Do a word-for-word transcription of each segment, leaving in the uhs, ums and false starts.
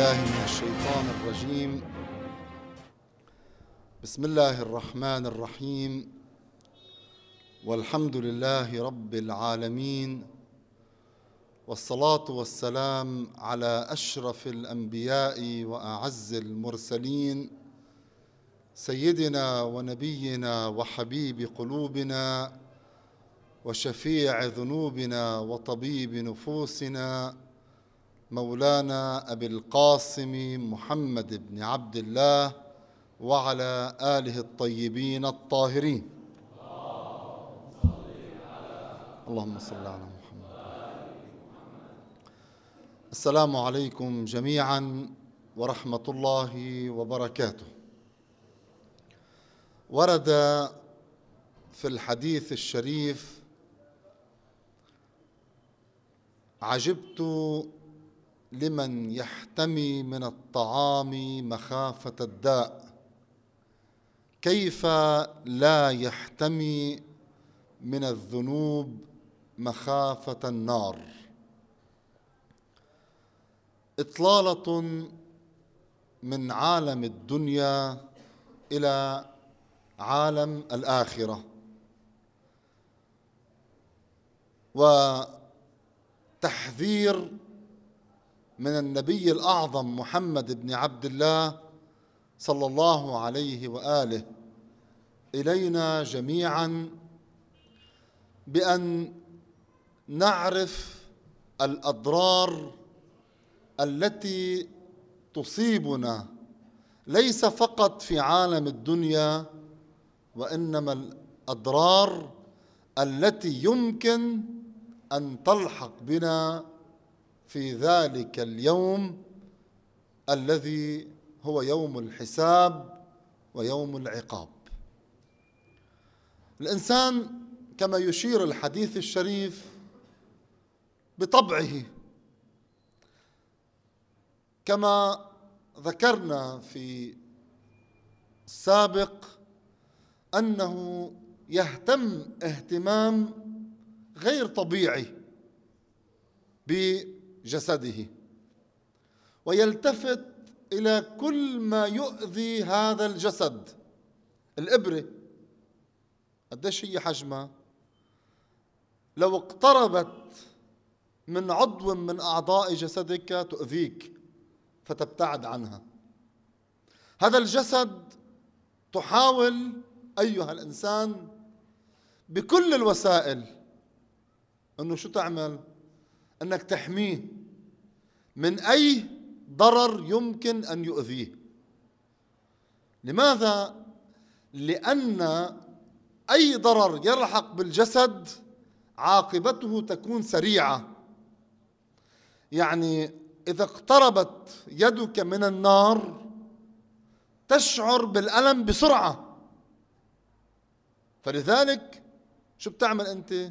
بالله من الشيطان الرجيم. بسم الله الرحمن الرحيم، والحمد لله رب العالمين، والصلاة والسلام على أشرف الأنبياء وأعز المرسلين، سيدنا ونبينا وحبيب قلوبنا وشفيع ذنوبنا وطبيب نفوسنا، مولانا أبي القاسم محمد بن عبد الله وعلى آله الطيبين الطاهرين. اللهم صل على محمد. السلام عليكم جميعا ورحمة الله وبركاته. ورد في الحديث الشريف: عجبت لمن يحتمي من الطعام مخافة الداء، كيف لا يحتمي من الذنوب مخافة النار؟ إطلالة من عالم الدنيا إلى عالم الآخرة، وتحذير من النبي الأعظم محمد بن عبد الله صلى الله عليه وآله إلينا جميعا بأن نعرف الأضرار التي تصيبنا ليس فقط في عالم الدنيا، وإنما الأضرار التي يمكن أن تلحق بنا في ذلك اليوم الذي هو يوم الحساب ويوم العقاب. الإنسان كما يشير الحديث الشريف بطبعه، كما ذكرنا في السابق، أنه يهتم اهتمام غير طبيعي بجسده، ويلتفت إلى كل ما يؤذي هذا الجسد. الإبرة قديش هي حجمها؟ لو اقتربت من عضو من أعضاء جسدك تؤذيك فتبتعد عنها. هذا الجسد تحاول أيها الإنسان بكل الوسائل أنه شو تعمل؟ أنك تحميه من أي ضرر يمكن أن يؤذيه. لماذا؟ لأن أي ضرر يلحق بالجسد عاقبته تكون سريعة. يعني إذا اقتربت يدك من النار تشعر بالألم بسرعة، فلذلك شو بتعمل أنت؟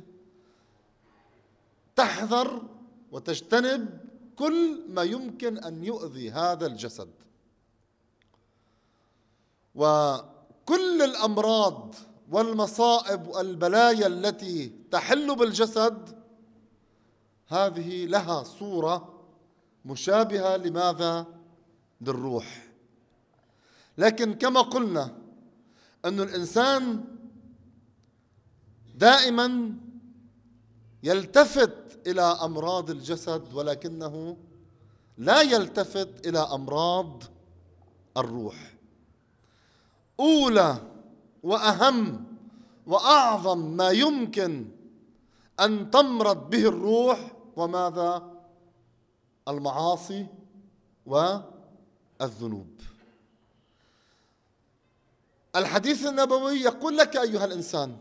تحذر وتجتنب كل ما يمكن أن يؤذي هذا الجسد. وكل الأمراض والمصائب والبلايا التي تحل بالجسد هذه لها صورة مشابهة لماذا؟ للروح. لكن كما قلنا أن الإنسان دائما يلتفت إلى أمراض الجسد، ولكنه لا يلتفت إلى أمراض الروح. أولى وأهم وأعظم ما يمكن أن تمرض به الروح وماذا؟ المعاصي والذنوب. الحديث النبوي يقول لك أيها الإنسان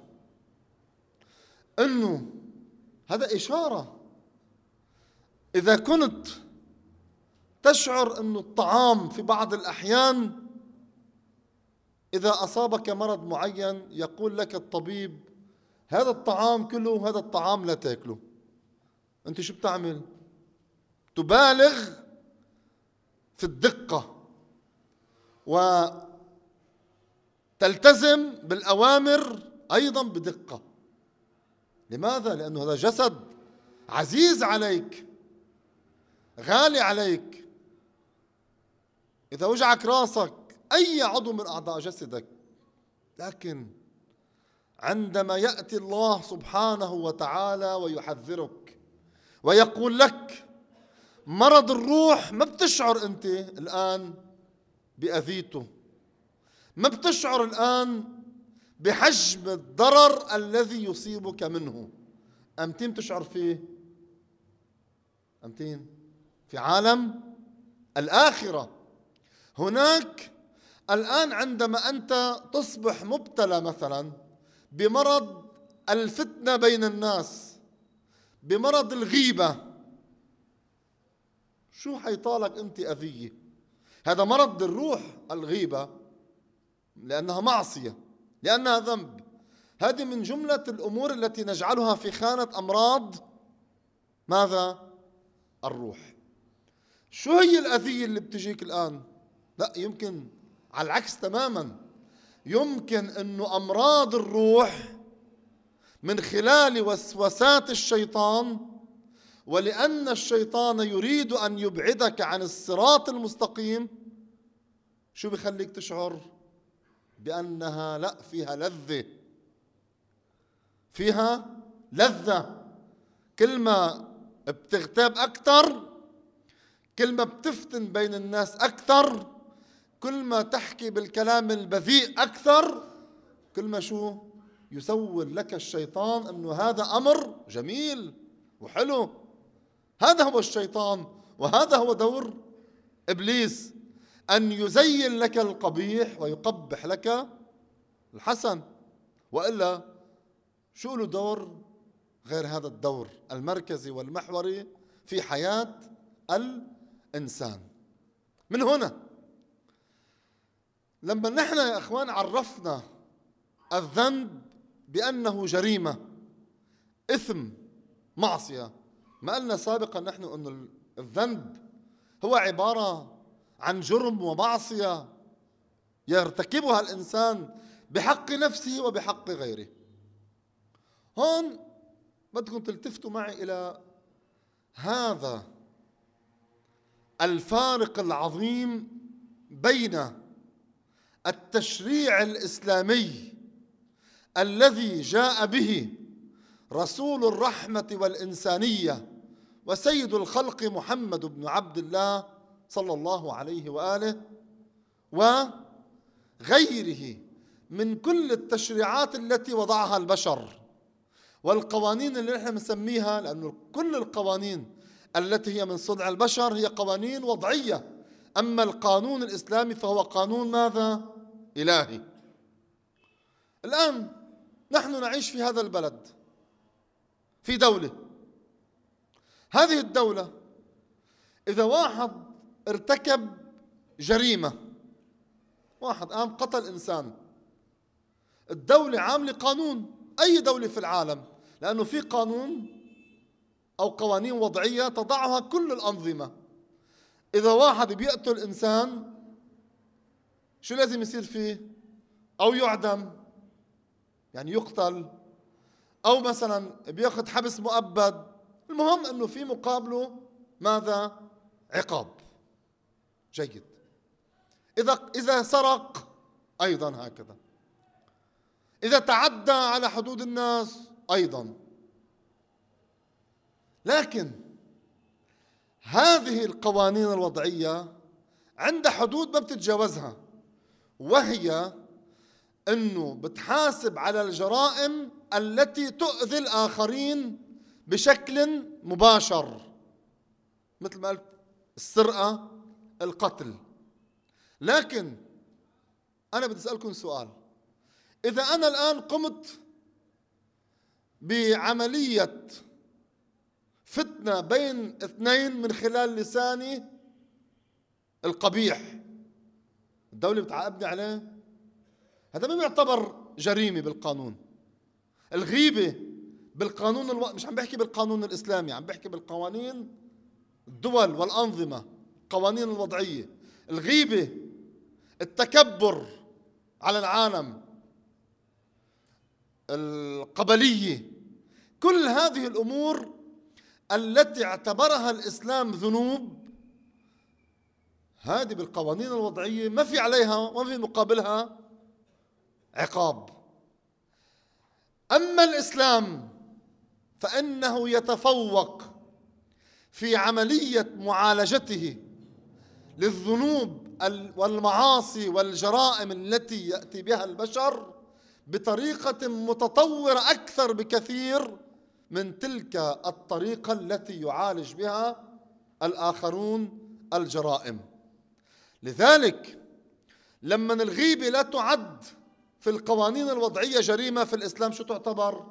أنه هذا إشارة. إذا كنت تشعر أن الطعام في بعض الأحيان إذا أصابك مرض معين يقول لك الطبيب هذا الطعام كله، هذا الطعام لا تأكله، أنت شو بتعمل؟ تبالغ في الدقة وتلتزم بالأوامر أيضا بدقة. لماذا؟ لأنه هذا جسد عزيز عليك، غالي عليك، إذا وجعك راسك، أي عضو من أعضاء جسدك، لكن عندما يأتي الله سبحانه وتعالى ويحذرك ويقول لك مرض الروح، ما بتشعر أنت الآن بأذيته، ما بتشعر الآن بحجم الضرر الذي يصيبك منه. أمتين تشعر فيه؟ أمتين في عالم الآخرة. هناك الآن عندما أنت تصبح مبتلى مثلا بمرض الفتنة بين الناس، بمرض الغيبة، شو حيطالك أنت أذية؟ هذا مرض الروح، الغيبة، لأنها معصية، لأنها ذنب. هذه من جملة الأمور التي نجعلها في خانة أمراض ماذا؟ الروح. شو هي الأذية اللي بتجيك الآن؟ لا، يمكن على العكس تماما، يمكن أنه أمراض الروح من خلال وسوسات الشيطان، ولأن الشيطان يريد أن يبعدك عن الصراط المستقيم، شو بخليك تشعر؟ بأنها لا، فيها لذة، فيها لذة. كل ما بتغتاب أكثر، كل ما بتفتن بين الناس أكثر، كل ما تحكي بالكلام البذيء أكثر، كل ما شو يسول لك الشيطان أنه هذا أمر جميل وحلو. هذا هو الشيطان، وهذا هو دور إبليس، أن يزين لك القبيح ويقبح لك الحسن. وإلا شو له دور غير هذا الدور المركزي والمحوري في حياة الإنسان؟ من هنا لما نحن يا أخوان عرفنا الذنب بأنه جريمة، إثم، معصية، ما قلنا سابقا نحن أن الذنب هو عبارة عن جرم ومعصية يرتكبها الإنسان بحق نفسه وبحق غيره. هون بدكم تلتفتوا معي إلى هذا الفارق العظيم بين التشريع الإسلامي الذي جاء به رسول الرحمة والإنسانية وسيد الخلق محمد بن عبد الله صلى الله عليه وآله، وغيره من كل التشريعات التي وضعها البشر والقوانين اللي نحن بنسميها، لأنه كل القوانين التي هي من صنع البشر هي قوانين وضعية، أما القانون الإسلامي فهو قانون ماذا؟ إلهي. الآن نحن نعيش في هذا البلد، في دولة، هذه الدولة إذا واحد ارتكب جريمة، واحد قام قتل إنسان، الدولة عاملة قانون، أي دولة في العالم، لأنه في قانون أو قوانين وضعية تضعها كل الأنظمة. إذا واحد بيقتل إنسان شو لازم يصير فيه؟ أو يعدم، يعني يقتل، أو مثلا بياخذ حبس مؤبد، المهم أنه في مقابله ماذا؟ عقاب. جيد. إذا إذا سرق أيضا هكذا، إذا تعدى على حدود الناس أيضا. لكن هذه القوانين الوضعية عندها حدود ما بتتجاوزها، وهي أنه بتحاسب على الجرائم التي تؤذي الآخرين بشكل مباشر، مثل ما قلت السرقة، القتل. لكن أنا بدي أسألكم سؤال، إذا أنا الآن قمت بعملية فتنة بين اثنين من خلال لساني القبيح، الدولة بتعاقبني عليه؟ هذا ما بيعتبر جريمة بالقانون. الغيبة بالقانون الو... مش عم بحكي بالقانون الإسلامي، عم بحكي بالقوانين الدول والأنظمة، القوانين الوضعية. الغيبة، التكبر على العالم، القبلية، كل هذه الأمور التي اعتبرها الإسلام ذنوب، هذه بالقوانين الوضعية ما في عليها وما في مقابلها عقاب. أما الإسلام فإنه يتفوق في عملية معالجته للذنوب والمعاصي والجرائم التي يأتي بها البشر بطريقة متطورة أكثر بكثير من تلك الطريقة التي يعالج بها الآخرون الجرائم. لذلك لما الغيبة لا تعد في القوانين الوضعية جريمة، في الإسلام شو تعتبر؟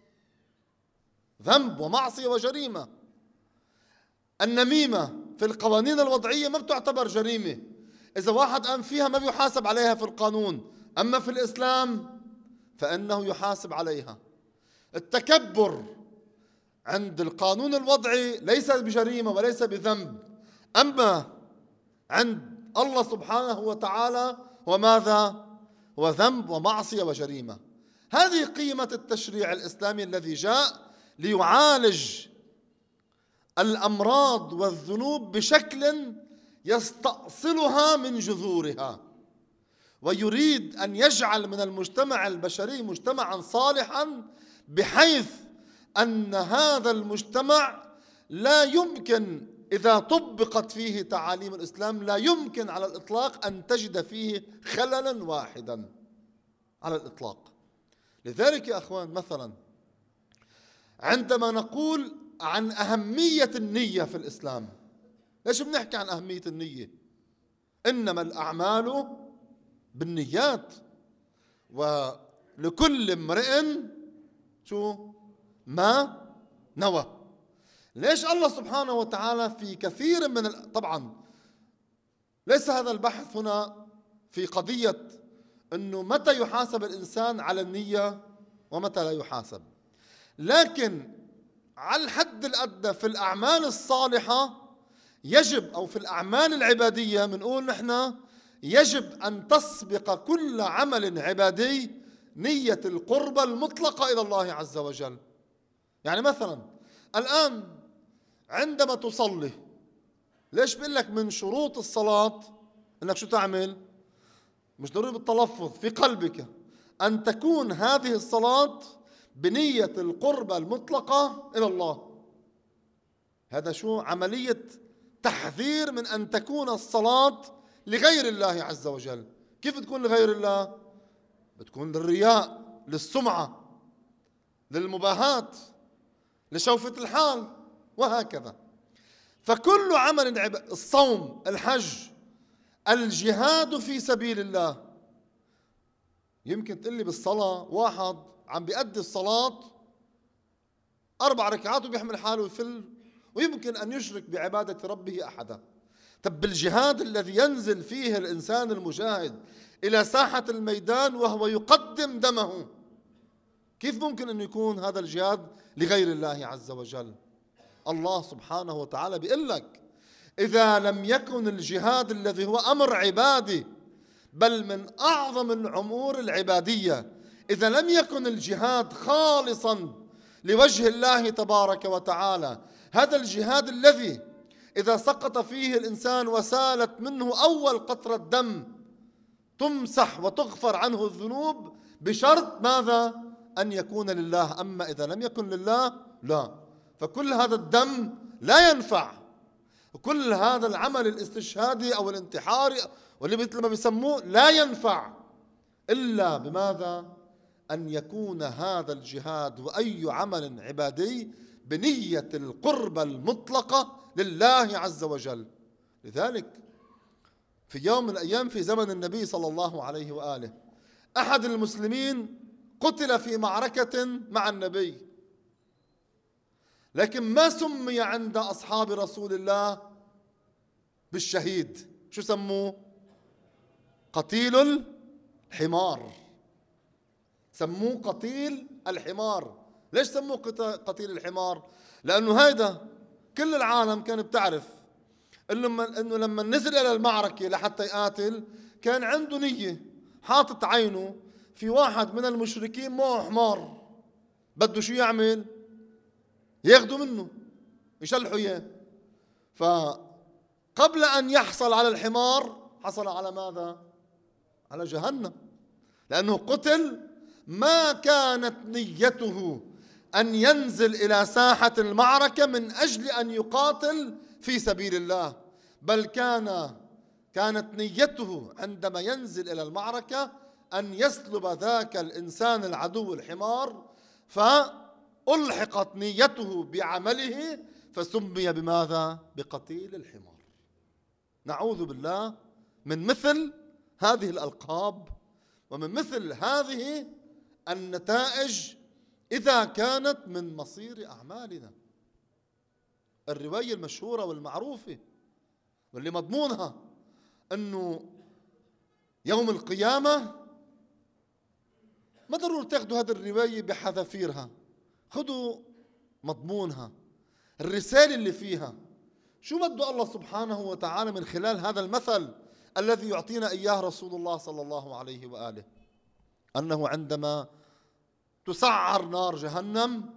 ذنب ومعصية وجريمة. النميمة في القوانين الوضعية ما بتعتبر جريمة، إذا واحد قام فيها ما بيحاسب عليها في القانون، أما في الإسلام فإنه يحاسب عليها. التكبر عند القانون الوضعي ليس بجريمة وليس بذنب، أما عند الله سبحانه وتعالى وماذا؟ وذنب ومعصية وجريمة. هذه قيمة التشريع الإسلامي الذي جاء ليعالج الأمراض والذنوب بشكل يستأصلها من جذورها، ويريد أن يجعل من المجتمع البشري مجتمعا صالحا، بحيث أن هذا المجتمع لا يمكن إذا طبقت فيه تعاليم الإسلام لا يمكن على الإطلاق أن تجد فيه خللا واحدا على الإطلاق. لذلك يا أخوان مثلا عندما نقول عن أهمية النية في الإسلام، ليش بنحكي عن أهمية النية؟ إنما الأعمال بالنيات ولكل امرئ شو ما نوى. ليش الله سبحانه وتعالى في كثير من ال... طبعا ليس هذا البحث هنا في قضية أنه متى يحاسب الإنسان على النية ومتى لا يحاسب، لكن على الحد الأدنى في الأعمال الصالحة يجب، أو في الأعمال العبادية بنقول نحن يجب أن تسبق كل عمل عبادي نية القربة المطلقة إلى الله عز وجل. يعني مثلا الآن عندما تصلي، ليش بقول لك من شروط الصلاة انك شو تعمل؟ مش ضروري بالتلفظ، في قلبك ان تكون هذه الصلاة بنية القربة المطلقة الى الله. هذا شو؟ عملية تحذير من ان تكون الصلاة لغير الله عز وجل. كيف بتكون لغير الله؟ بتكون للرياء، للسمعة، للمباهاة، لشوفة الحال، وهكذا. فكل عمل عبادي، الصوم، الحج، الجهاد في سبيل الله. يمكن تقول لي بالصلاة واحد عم بيأدي الصلاة أربع ركعات وبيحمل حاله ويفل، ويمكن أن يشرك بعبادة ربه أحدا. طب بالجهاد الذي ينزل فيه الإنسان المجاهد إلى ساحة الميدان وهو يقدم دمه، كيف ممكن أن يكون هذا الجهاد لغير الله عز وجل؟ الله سبحانه وتعالى بيقول لك إذا لم يكن الجهاد الذي هو أمر عبادي بل من أعظم الأمور العبادية، إذا لم يكن الجهاد خالصا لوجه الله تبارك وتعالى، هذا الجهاد الذي إذا سقط فيه الإنسان وسالت منه أول قطرة دم تمسح وتغفر عنه الذنوب بشرط ماذا؟ أن يكون لله. أما إذا لم يكن لله لا، فكل هذا الدم لا ينفع، وكل هذا العمل الاستشهادي أو الانتحاري واللي مثل ما بيسموه لا ينفع إلا بماذا؟ أن يكون هذا الجهاد وأي عمل عبادي بنية القربة المطلقة لله عز وجل. لذلك في يوم من الأيام في زمن النبي صلى الله عليه وآله أحد المسلمين قتل في معركة مع النبي، لكن ما سمي عند أصحاب رسول الله بالشهيد. شو سموه؟ قتيل الحمار. سموه قتيل الحمار. ليش سموه قتيل الحمار؟ لأنه هيدا كل العالم كان بتعرف إنه لما نزل إلى المعركة لحتى يقاتل كان عنده نية، حاطط عينه في واحد من المشركين معه حمار، بده شو يعمل؟ ياخذوا منه يشلحوا اياه. قبل أن يحصل على الحمار حصل على ماذا؟ على جهنم، لأنه قتل ما كانت نيته أن ينزل إلى ساحة المعركة من أجل أن يقاتل في سبيل الله، بل كان كانت نيته عندما ينزل إلى المعركة أن يسلب ذاك الإنسان العدو الحمار، فألحقت نيته بعمله فسمي بماذا؟ بقتيل الحمار. نعوذ بالله من مثل هذه الألقاب ومن مثل هذه النتائج إذا كانت من مصير أعمالنا. الرواية المشهورة والمعروفة واللي مضمونها أنه يوم القيامة، ما ضروري تاخذوا هذه الرواية بحذافيرها، خذوا مضمونها، الرسالة اللي فيها. شو بده الله سبحانه وتعالى من خلال هذا المثل الذي يعطينا إياه رسول الله صلى الله عليه وآله؟ أنه عندما تسعر نار جهنم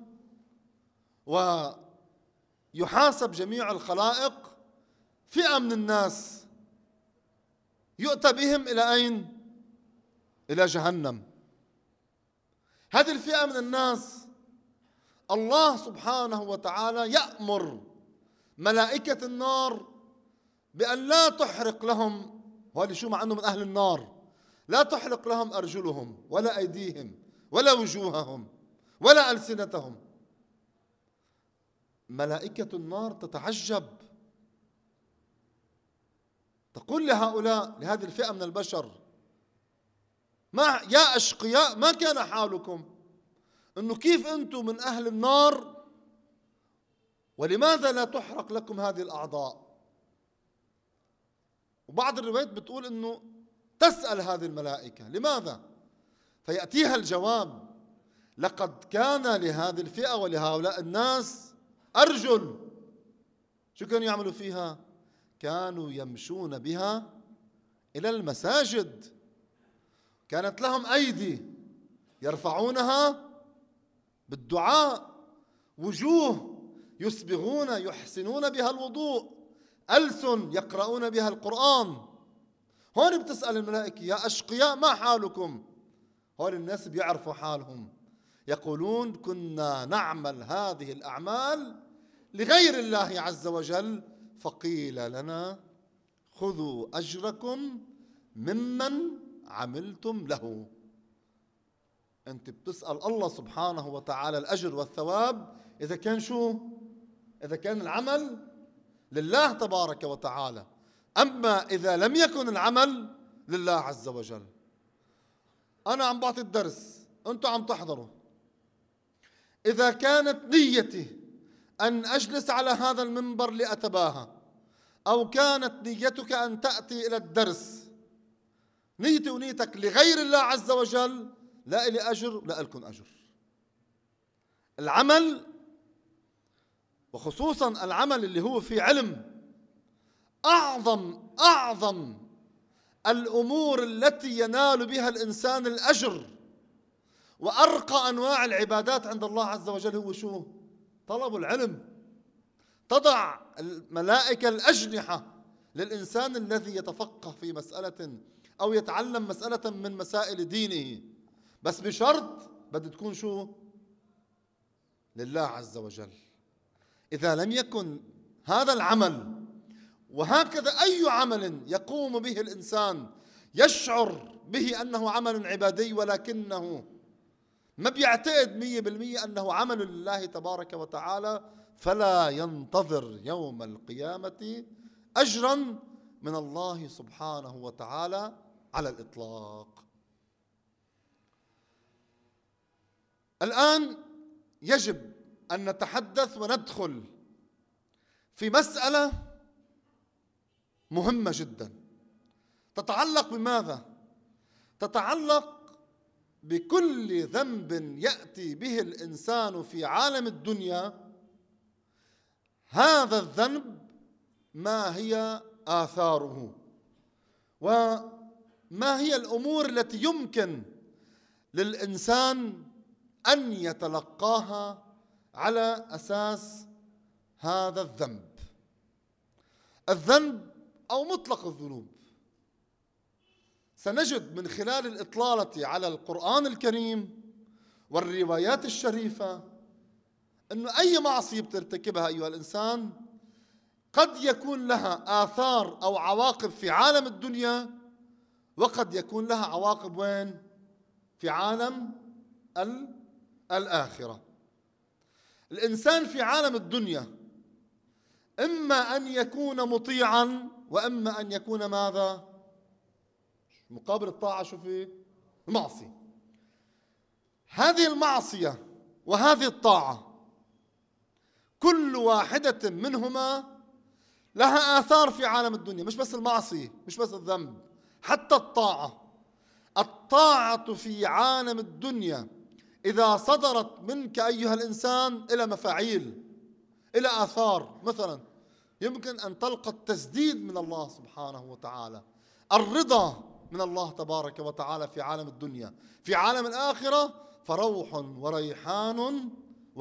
ويحاسب جميع الخلائق، فئة من الناس يؤتى بهم إلى أين؟ إلى جهنم. هذه الفئة من الناس الله سبحانه وتعالى يأمر ملائكة النار بأن لا تحرق لهم، وهذا شو مع أنه من أهل النار، لا تحرق لهم أرجلهم ولا أيديهم ولا وجوههم ولا ألسنتهم. ملائكة النار تتعجب، تقول لهؤلاء، لهذه الفئة من البشر: ما يا أشقياء ما كان حالكم؟ إنه كيف أنتم من أهل النار ولماذا لا تحرق لكم هذه الأعضاء؟ وبعض الروايات بتقول إنه تسأل هذه الملائكة لماذا؟ فيأتيها الجواب: لقد كان لهذه الفئة ولهؤلاء الناس أرجل. شو كانوا يعملوا فيها؟ كانوا يمشون بها إلى المساجد، كانت لهم أيدي يرفعونها بالدعاء، وجوه يسبغون يحسنون بها الوضوء، ألسن يقرؤون بها القرآن. هون بتسأل الملائكة: يا أشقياء ما حالكم؟ هون الناس بيعرفوا حالهم، يقولون: كنا نعمل هذه الأعمال لغير الله عز وجل، فقيل لنا خذوا أجركم ممن عملتم له. أنت بتسأل الله سبحانه وتعالى الأجر والثواب إذا كان شو؟ إذا كان العمل لله تبارك وتعالى. أما إذا لم يكن العمل لله عز وجل، أنا عم بعطي الدرس، أنتم عم تحضروا، إذا كانت نيتي أن أجلس على هذا المنبر لأتباهى، أو كانت نيتك أن تأتي إلى الدرس، نيتي ونيتك لغير الله عز وجل، لا إلي أجر لا إلكن أجر. العمل، وخصوصا العمل اللي هو في علم، أعظم أعظم الأمور التي ينال بها الإنسان الأجر، وأرقى أنواع العبادات عند الله عز وجل هو شو؟ طلب العلم. تضع الملائكة الأجنحة للإنسان الذي يتفقه في مسألة أو يتعلم مسألة من مسائل دينه، بس بشرط بدها تكون شو؟ لله عز وجل. إذا لم يكن هذا العمل، وهكذا أي عمل يقوم به الإنسان يشعر به أنه عمل عبادي ولكنه ما بيعتقد مية بالمية أنه عمل لله تبارك وتعالى، فلا ينتظر يوم القيامة أجرا من الله سبحانه وتعالى على الإطلاق. الآن يجب أن نتحدث وندخل في مسألة مهمة جدا، تتعلق بماذا؟ تتعلق بكل ذنب يأتي به الإنسان في عالم الدنيا. هذا الذنب ما هي آثاره، وما هي الأمور التي يمكن للإنسان أن يتلقاها على أساس هذا الذنب. الذنب أو مطلق الذنوب. سنجد من خلال الإطلالة على القرآن الكريم والروايات الشريفة أن أي معصية بترتكبها أيها الإنسان قد يكون لها آثار أو عواقب في عالم الدنيا، وقد يكون لها عواقب وين؟ في عالم الآخرة. الإنسان في عالم الدنيا إما أن يكون مطيعا وإما أن يكون ماذا؟ مقابل الطاعة شو في؟ المعصية. هذه المعصية وهذه الطاعة كل واحدة منهما لها آثار في عالم الدنيا، مش بس المعصية، مش بس الذنب، حتى الطاعة. الطاعة في عالم الدنيا إذا صدرت منك أيها الإنسان إلى مفاعيل، إلى آثار. مثلا يمكن أن تلقى التسديد من الله سبحانه وتعالى، الرضا من الله تبارك وتعالى في عالم الدنيا. في عالم الآخرة فروح وريحان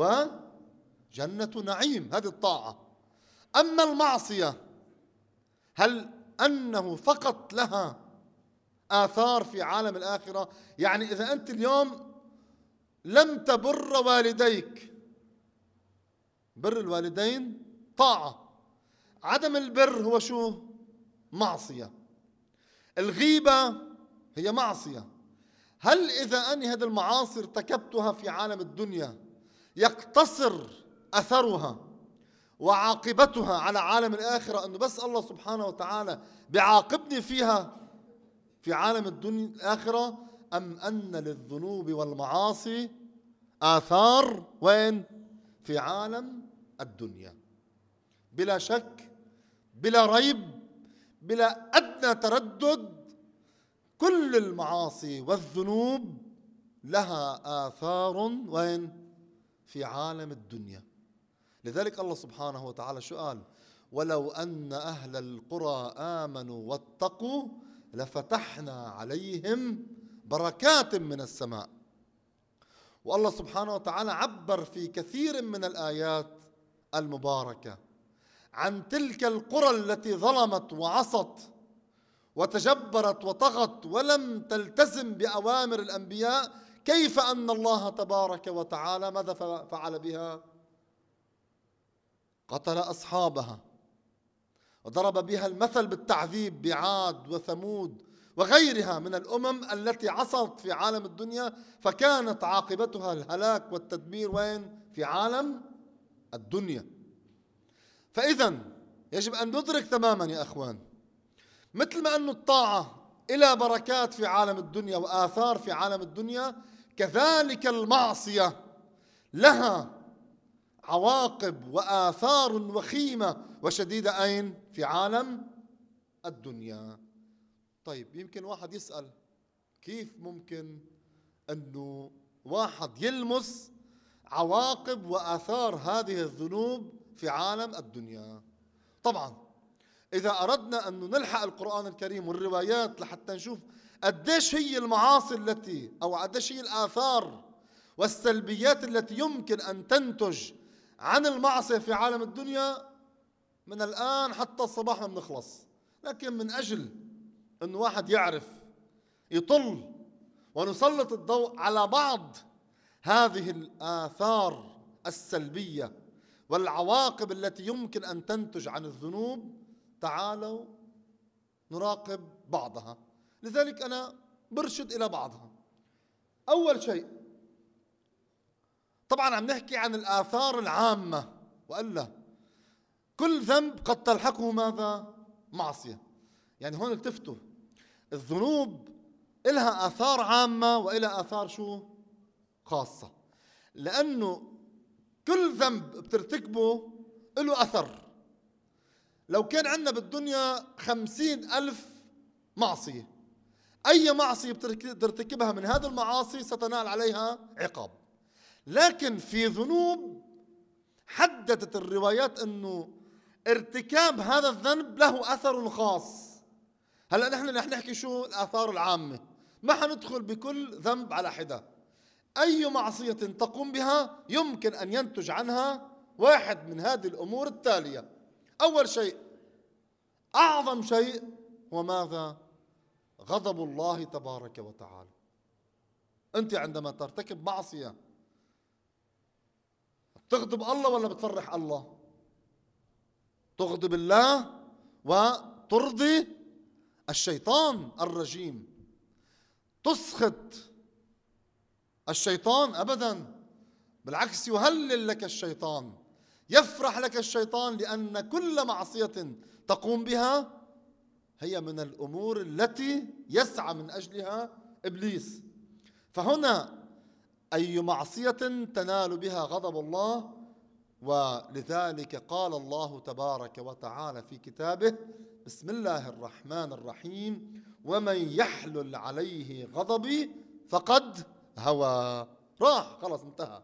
وجنة نعيم، هذه الطاعة. أما المعصية هل أنه فقط لها آثار في عالم الآخرة؟ يعني إذا أنت اليوم لم تبر والديك، بر الوالدين طاعة، عدم البر هو شو؟ معصية. الغيبة هي معصية. هل إذا أني هذه المعاصي ارتكبتها في عالم الدنيا يقتصر أثرها وعاقبتها على عالم الآخرة أنه بس الله سبحانه وتعالى بيعاقبني فيها في عالم الدنيا الآخرة، أم أن للذنوب والمعاصي آثار وين؟ في عالم الدنيا. بلا شك، بلا ريب، بلا أدنى تردد، كل المعاصي والذنوب لها آثار وين؟ في عالم الدنيا. لذلك الله سبحانه وتعالى شو قال؟ ولو أن أهل القرى آمنوا واتقوا لفتحنا عليهم بركات من السماء. والله سبحانه وتعالى عبر في كثير من الآيات المباركة عن تلك القرى التي ظلمت وعصت وتجبرت وطغت ولم تلتزم بأوامر الأنبياء، كيف أن الله تبارك وتعالى ماذا فعل بها؟ قتل أصحابها وضرب بها المثل بالتعذيب بعاد وثمود وغيرها من الأمم التي عصت في عالم الدنيا، فكانت عاقبتها الهلاك والتدمير وين؟ في عالم الدنيا. فإذا يجب أن ندرك تماما يا أخوان، مثل ما أن الطاعة إلى بركات في عالم الدنيا وآثار في عالم الدنيا، كذلك المعصية لها عواقب وآثار وخيمة وشديدة أين؟ في عالم الدنيا. طيب يمكن واحد يسأل كيف ممكن أنه واحد يلمس عواقب وآثار هذه الذنوب في عالم الدنيا؟ طبعا إذا أردنا أن نلحق القرآن الكريم والروايات لحتى نشوف قديش هي المعاصي التي أو قديش هي الآثار والسلبيات التي يمكن أن تنتج عن المعصية في عالم الدنيا، من الآن حتى الصباح ما بنخلص. لكن من أجل أن واحد يعرف يطل ونسلط الضوء على بعض هذه الآثار السلبية والعواقب التي يمكن أن تنتج عن الذنوب، تعالوا نراقب بعضها. لذلك أنا برشد إلى بعضها. أول شيء طبعا عم نحكي عن الآثار العامة، وإلا كل ذنب قد تلحقه ماذا؟ معصية. يعني هون التفتوا، الذنوب إلها آثار عامة وإلها آثار شو؟ خاصة. لأنه كل ذنب بترتكبه له أثر. لو كان عندنا بالدنيا خمسين ألف معصية، أي معصية بترتكبها من هذه المعاصي ستنال عليها عقاب. لكن في ذنوب حددت الروايات أنه ارتكاب هذا الذنب له أثر خاص. هلأ نحن رح نحكي شو الآثار العامة، ما حندخل بكل ذنب على حدة. أي معصية تقوم بها يمكن أن ينتج عنها واحد من هذه الأمور التالية. أول شيء أعظم شيء هو ماذا؟ غضب الله تبارك وتعالى. أنت عندما ترتكب معصية تغضب الله ولا بتفرح الله؟ تغضب الله وترضي الشيطان الرجيم. تسخط الشيطان أبدا، بالعكس يهلل لك الشيطان، يفرح لك الشيطان، لأن كل معصية تقوم بها هي من الأمور التي يسعى من أجلها إبليس. فهنا أي معصية تنال بها غضب الله، ولذلك قال الله تبارك وتعالى في كتابه: بسم الله الرحمن الرحيم: ومن يحلل عليه غضبي فقد هوى. راح خلاص انتهى.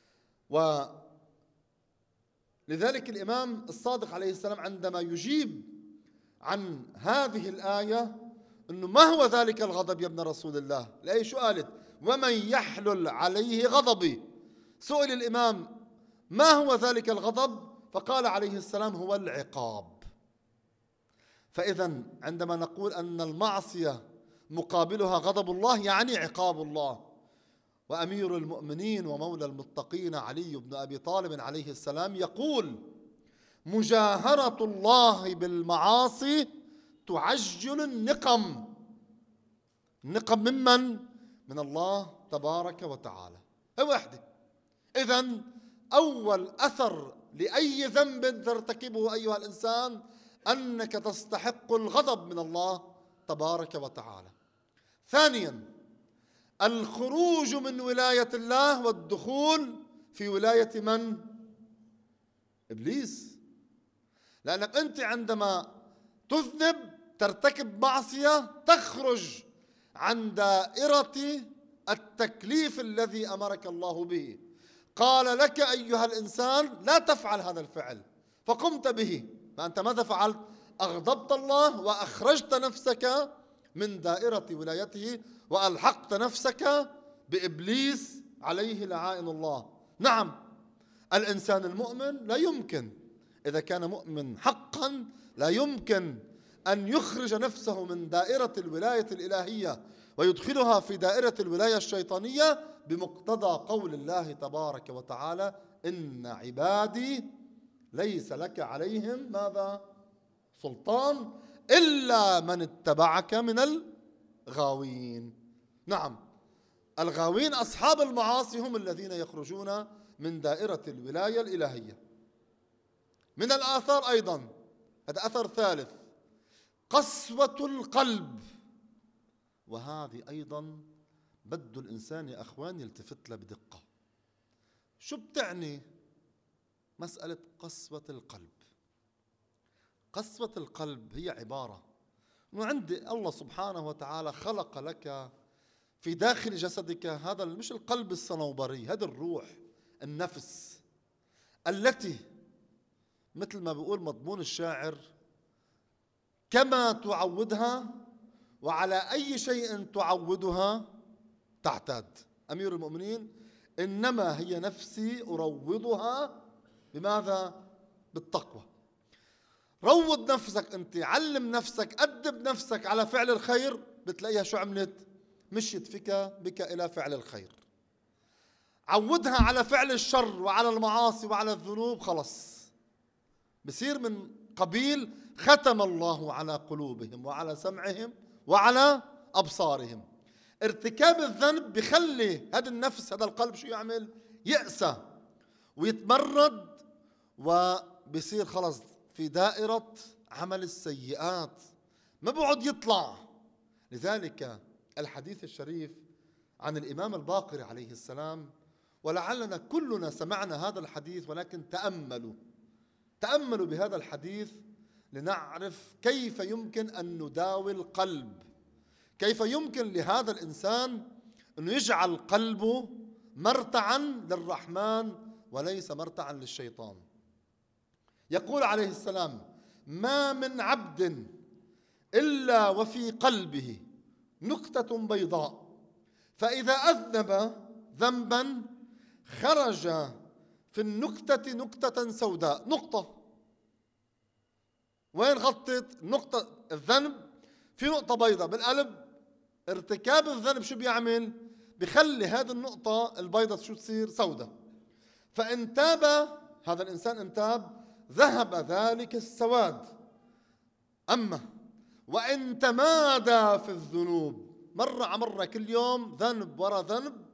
ولذلك الإمام الصادق عليه السلام عندما يجيب عن هذه الآية أنه ما هو ذلك الغضب يا ابن رسول الله؟ الآية شو قالت؟ ومن يحلل عليه غضبي. سئل الإمام ما هو ذلك الغضب؟ فقال عليه السلام: هو العقاب. فإذا عندما نقول أن المعصية مقابلها غضب الله يعني عقاب الله. وأمير المؤمنين ومولى المتقين علي بن أبي طالب عليه السلام يقول: مجاهرة الله بالمعاصي تعجل النقم. النقم ممن؟ من الله تبارك وتعالى. هي واحدة. إذن أول أثر لأي ذنب ترتكبه أيها الإنسان أنك تستحق الغضب من الله تبارك وتعالى. ثانيا الخروج من ولاية الله والدخول في ولاية من؟ إبليس. لأنك أنت عندما تذنب ترتكب معصية تخرج عن دائرة التكليف الذي أمرك الله به. قال لك أيها الإنسان لا تفعل هذا الفعل فقمت به، فأنت ماذا فعلت؟ أغضبت الله وأخرجت نفسك من دائرة ولايته وألحقت نفسك بإبليس عليه لعائن الله. نعم، الإنسان المؤمن لا يمكن، إذا كان مؤمن حقا لا يمكن أن يخرج نفسه من دائرة الولاية الإلهية ويدخلها في دائرة الولاية الشيطانية بمقتضى قول الله تبارك وتعالى: إن عبادي ليس لك عليهم ماذا؟ سلطان إلا من اتبعك من الغاوين. نعم، الغاوين أصحاب المعاصي هم الذين يخرجون من دائرة الولاية الإلهية. من الآثار أيضا، هذا أثر ثالث، قسوة القلب. وهذه أيضا بده الإنسان يا أخوان يلتفت لها بدقة. شو بتعني مسألة قسوة القلب؟ قسوة القلب هي عبارة أنه عندي الله سبحانه وتعالى خلق لك في داخل جسدك هذا مش القلب الصنوبري، هذا الروح، النفس التي مثل ما بيقول مضمون الشاعر: كما تعودها وعلى أي شيء تعودها تعتاد. أمير المؤمنين: إنما هي نفسي أروضها بماذا؟ بالتقوى. روض نفسك أنت، علم نفسك، أدب نفسك على فعل الخير، بتلاقيها شو عملت؟ مشيت فيك بك إلى فعل الخير. عودها على فعل الشر وعلى المعاصي وعلى الذنوب، خلص بصير من قبيل ختم الله على قلوبهم وعلى سمعهم وعلى أبصارهم. ارتكاب الذنب بخلي هذا النفس هذا القلب شو يعمل؟ يأسى ويتمرد وبصير خلص في دائرة عمل السيئات، ما بعد يطلع. لذلك الحديث الشريف عن الإمام الباقر عليه السلام، ولعلنا كلنا سمعنا هذا الحديث، ولكن تأملوا تأملوا بهذا الحديث لنعرف كيف يمكن أن نداوي القلب، كيف يمكن لهذا الإنسان أن يجعل قلبه مرتعا للرحمن وليس مرتعا للشيطان. يقول عليه السلام: ما من عبد إلا وفي قلبه نكتة بيضاء، فإذا أذنب ذنبا خرج في النكتة نكتة سوداء، نقطة، وين غطت نقطة الذنب؟ في نقطة بيضاء بالقلب. ارتكاب الذنب شو بيعمل؟ بخلي هذه النقطة البيضاء شو تصير؟ سوداء. فإن تاب هذا الإنسان، إن تاب ذهب ذلك السواد. أما وإن تمادى في الذنوب مرة على مرة كل يوم ذنب وراء ذنب،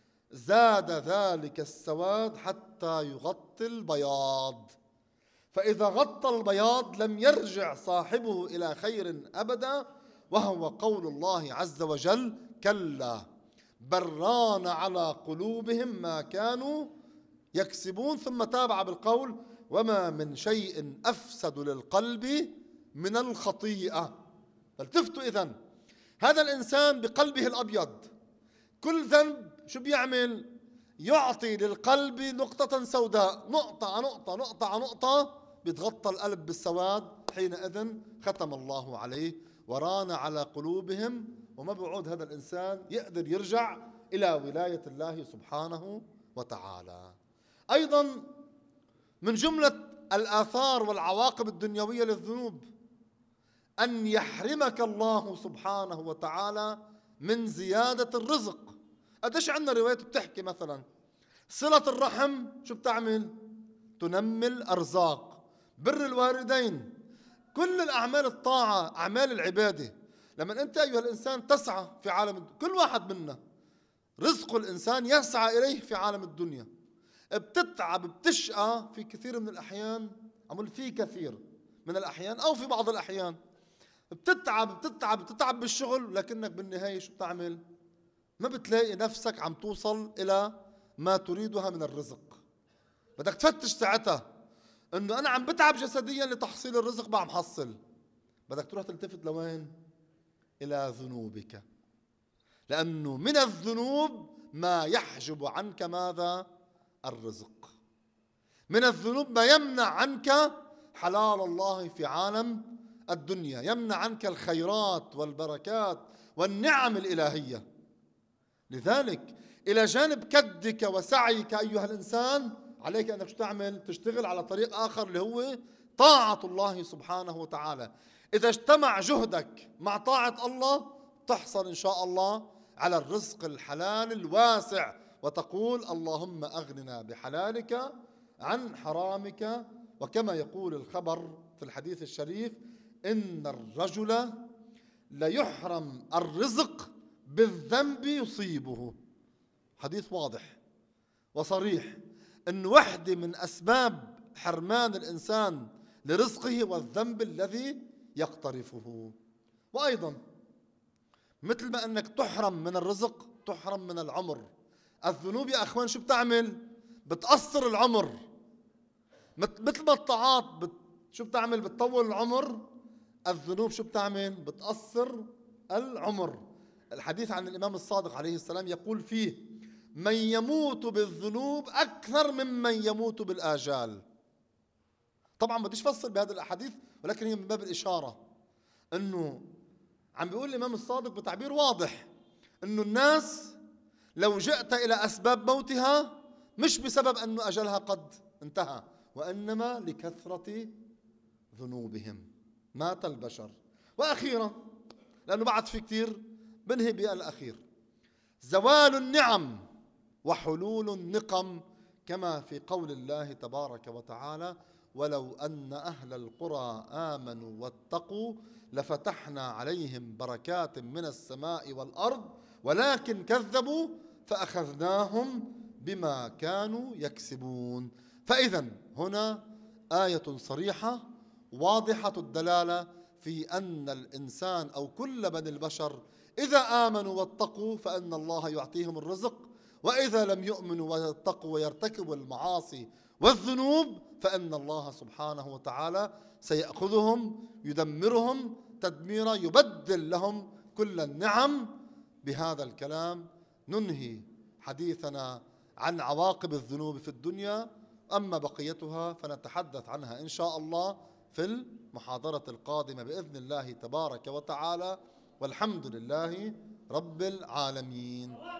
زاد ذلك السواد حتى يغطي البياض. فإذا غطى البياض لم يرجع صاحبه إلى خير أبدا، وهو قول الله عز وجل: كلا بل ران على قلوبهم ما كانوا يكسبون. ثم تابع بالقول: وما من شيء أفسد للقلب من الخطيئة. فالتفتوا إذن، هذا الإنسان بقلبه الأبيض كل ذنب شو بيعمل؟ يعطي للقلب نقطة سوداء، نقطة على نقطة نقطة على نقطة بيتغطى القلب بالسواد. حينئذ ختم الله عليه وران على قلوبهم، وما بيعود هذا الإنسان يقدر يرجع إلى ولاية الله سبحانه وتعالى. أيضا من جملة الآثار والعواقب الدنيوية للذنوب أن يحرمك الله سبحانه وتعالى من زيادة الرزق. قديش عندنا روايات بتحكي مثلا صلة الرحم شو بتعمل؟ تنمي الأرزاق. بر الوالدين، كل الأعمال الطاعة، أعمال العبادة، لما أنت أيها الإنسان تسعى في عالم الدنيا، كل واحد منا رزق الإنسان يسعى إليه في عالم الدنيا. بتتعب بتشقى في كثير من الأحيان، عمل في كثير من الأحيان أو في بعض الأحيان بتتعب بتتعب بتتعب بالشغل، لكنك بالنهاية شو بتعمل؟ ما بتلاقي نفسك عم توصل إلى ما تريدها من الرزق. بدك تفتش ساعتها إنه أنا عم بتعب جسديا لتحصيل الرزق ما عم حصل. بدك تروح تلتفت لوين؟ إلى ذنوبك، لأنه من الذنوب ما يحجب عنك ماذا؟ الرزق. من الذنوب ما يمنع عنك حلال الله في عالم الدنيا، يمنع عنك الخيرات والبركات والنعم الإلهية. لذلك إلى جانب كدك وسعيك أيها الإنسان عليك أنك تعمل تشتغل على طريق آخر اللي هو طاعة الله سبحانه وتعالى. إذا اجتمع جهدك مع طاعة الله تحصل إن شاء الله على الرزق الحلال الواسع، وتقول: اللهم أغننا بحلالك عن حرامك. وكما يقول الخبر في الحديث الشريف: إن الرجل ليحرم الرزق بالذنب يصيبه. حديث واضح وصريح أن واحدة من أسباب حرمان الإنسان لرزقه والذنب الذي يقترفه. وأيضا مثل ما أنك تحرم من الرزق تحرم من العمر. الذنوب يا أخوان شو بتعمل؟ بتقصر العمر. مثل ما الطاعات بت... شو بتعمل؟ بتطول العمر. الذنوب شو بتعمل؟ بتقصر العمر. الحديث عن الإمام الصادق عليه السلام يقول فيه: من يموت بالذنوب أكثر ممن يموت بالآجال. طبعا ما بديش فصل بهذه الأحاديث، ولكن هي من باب الإشارة أنه عم بيقول الإمام الصادق بتعبير واضح أنه الناس لو جئت إلى أسباب موتها مش بسبب أنه أجلها قد انتهى، وإنما لكثرة ذنوبهم مات البشر. وأخيرا لأنه بعد في كتير بنهي بالأخير: زوال النعم وحلول النقم، كما في قول الله تبارك وتعالى: ولو أن أهل القرى آمنوا واتقوا لفتحنا عليهم بركات من السماء والأرض ولكن كذبوا فأخذناهم بما كانوا يكسبون. فإذا هنا آية صريحة واضحة الدلالة في أن الإنسان أو كل بني البشر إذا آمنوا واتقوا فإن الله يعطيهم الرزق، وإذا لم يؤمنوا ويتقوا ويرتكبوا المعاصي والذنوب فإن الله سبحانه وتعالى سيأخذهم يدمرهم تدميرا، يبدل لهم كل النعم. بهذا الكلام ننهي حديثنا عن عواقب الذنوب في الدنيا، أما بقيتها فنتحدث عنها إن شاء الله في المحاضرة القادمة بإذن الله تبارك وتعالى، والحمد لله رب العالمين.